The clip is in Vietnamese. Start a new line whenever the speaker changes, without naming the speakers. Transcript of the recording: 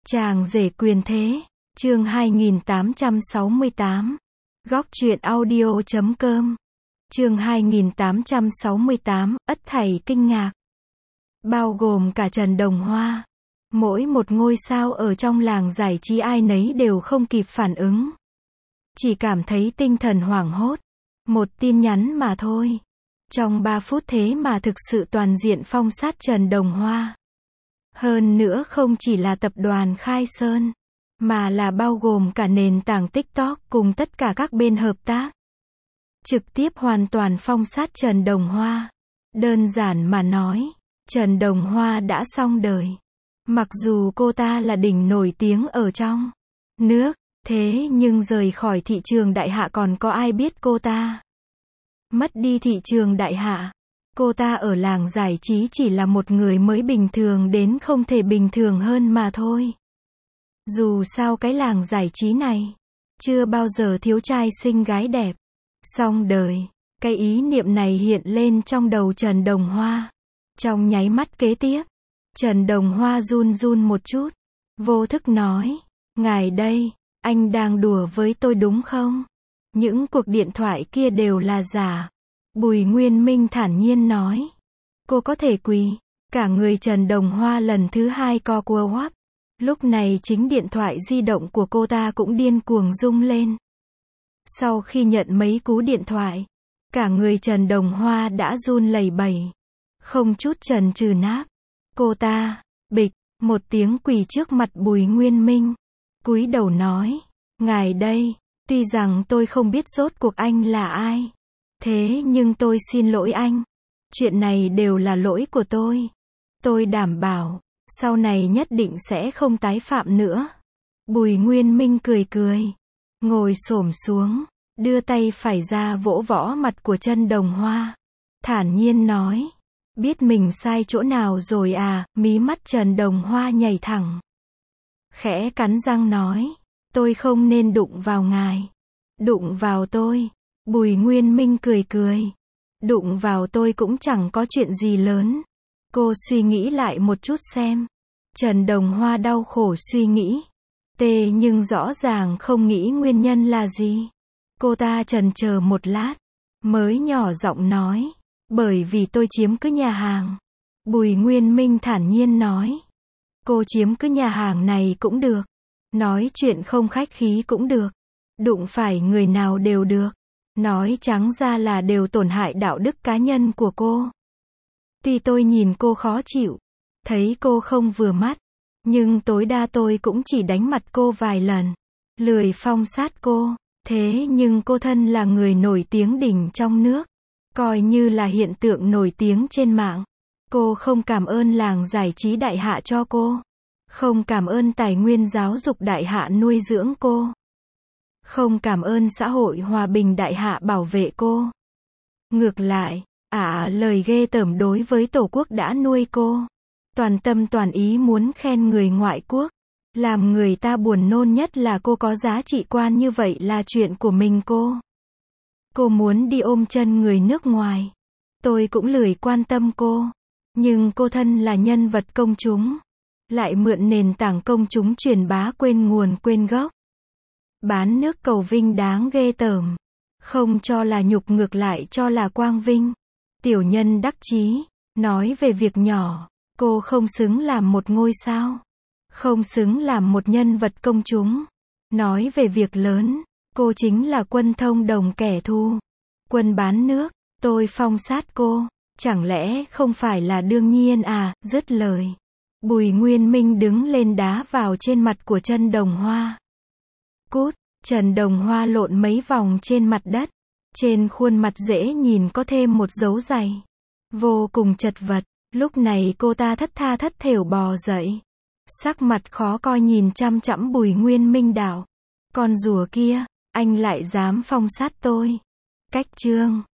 Chàng rể quyền thế, chương 2868. Góc truyện audio.com. Chương 2868, ất thảy kinh ngạc. Bao gồm cả Trần Đồng Hoa. Mỗi một ngôi sao ở trong làng giải trí ai nấy đều không kịp phản ứng. Chỉ cảm thấy tinh thần hoảng hốt. Một tin nhắn mà thôi. Trong 3 phút thế mà thực sự toàn diện phong sát Trần Đồng Hoa. Hơn nữa không chỉ là tập đoàn Khai Sơn, mà là bao gồm cả nền tảng TikTok cùng tất cả các bên hợp tác. Trực tiếp hoàn toàn phong sát Trần Đồng Hoa. Đơn giản mà nói, Trần Đồng Hoa đã xong đời. Mặc dù cô ta là đỉnh nổi tiếng ở trong nước, thế nhưng rời khỏi thị trường đại hạ còn có ai biết cô ta. Mất đi thị trường đại hạ, cô ta ở làng giải trí chỉ là một người mới bình thường đến không thể bình thường hơn mà thôi. Dù sao cái làng giải trí này, chưa bao giờ thiếu trai xinh gái đẹp. Xong đời, cái ý niệm này hiện lên trong đầu Trần Đồng Hoa. Trong nháy mắt kế tiếp, Trần Đồng Hoa run run một chút, vô thức nói, ngài đây, anh đang đùa với tôi đúng không? Những cuộc điện thoại kia đều là giả. Bùi Nguyên Minh thản nhiên nói, cô có thể quỳ. Cả người Trần Đồng Hoa lần thứ hai co quơ quắp. Lúc này chính điện thoại di động của cô ta cũng điên cuồng rung lên. Sau khi nhận mấy cú điện thoại, cả người Trần Đồng Hoa đã run lẩy bẩy. Không chút chần chừ náp. Cô ta, bịch, một tiếng quỳ trước mặt Bùi Nguyên Minh. Cúi đầu nói, ngài đây, tuy rằng tôi không biết rốt cuộc anh là ai. Thế nhưng tôi xin lỗi anh. Chuyện này đều là lỗi của tôi. Tôi đảm bảo, sau này nhất định sẽ không tái phạm nữa. Bùi Nguyên Minh cười cười. Ngồi xổm xuống, đưa tay phải ra vỗ võ mặt của Trần Đồng Hoa. Thản nhiên nói, biết mình sai chỗ nào rồi à, mí mắt Trần Đồng Hoa nhảy thẳng. Khẽ cắn răng nói, tôi không nên đụng vào ngài. Đụng vào tôi. Bùi Nguyên Minh cười cười. Đụng vào tôi cũng chẳng có chuyện gì lớn. Cô suy nghĩ lại một chút xem. Trần Đồng Hoa đau khổ suy nghĩ. Nhưng rõ ràng không nghĩ nguyên nhân là gì. Cô ta chần chờ một lát, mới nhỏ giọng nói, bởi vì tôi chiếm cứ nhà hàng. Bùi Nguyên Minh thản nhiên nói, cô chiếm cứ nhà hàng này cũng được. Nói chuyện không khách khí cũng được. Đụng phải người nào đều được. Nói trắng ra là đều tổn hại đạo đức cá nhân của cô. Tuy tôi nhìn cô khó chịu, thấy cô không vừa mắt, nhưng tối đa tôi cũng chỉ đánh mặt cô vài lần, lười phong sát cô. Thế nhưng cô thân là người nổi tiếng đỉnh trong nước, coi như là hiện tượng nổi tiếng trên mạng. Cô không cảm ơn làng giải trí đại hạ cho cô, không cảm ơn tài nguyên giáo dục đại hạ nuôi dưỡng cô, không cảm ơn xã hội hòa bình đại hạ bảo vệ cô. Ngược lại, lời ghê tởm đối với tổ quốc đã nuôi cô. Toàn tâm toàn ý muốn khen người ngoại quốc. Làm người ta buồn nôn nhất là cô có giá trị quan như vậy là chuyện của mình cô. Cô muốn đi ôm chân người nước ngoài. Tôi cũng lười quan tâm cô. Nhưng cô thân là nhân vật công chúng. Lại mượn nền tảng công chúng truyền bá quên nguồn quên gốc. Bán nước cầu vinh đáng ghê tởm. Không cho là nhục ngược lại cho là quang vinh. Tiểu nhân đắc chí. Nói về việc nhỏ, cô không xứng làm một ngôi sao. Không xứng làm một nhân vật công chúng. Nói về việc lớn, cô chính là quân thông đồng kẻ thù. Quân bán nước, tôi phong sát cô. Chẳng lẽ không phải là đương nhiên à, dứt lời. Bùi Nguyên Minh đứng lên đá vào trên mặt của Trần Đồng Hoa. Cút, Trần Đồng Hoa lộn mấy vòng trên mặt đất. Trên khuôn mặt dễ nhìn có thêm một dấu giày. Vô cùng chật vật, lúc này cô ta thất tha thất thểu bò dậy. Sắc mặt khó coi nhìn chăm chăm Bùi Nguyên Minh đạo. Con rùa kia, anh lại dám phong sát tôi. Cách chương